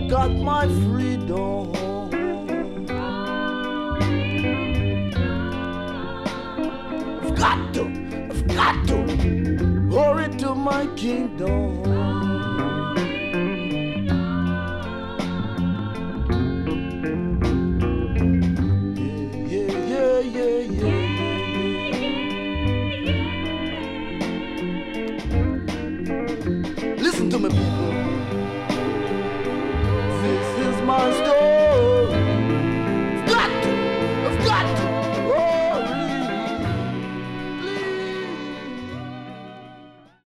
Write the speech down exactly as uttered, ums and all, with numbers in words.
got my freedom. I've got to, I've got to hurry to my kingdom. Yeah, yeah, yeah, yeah, yeah. Listen to me, people.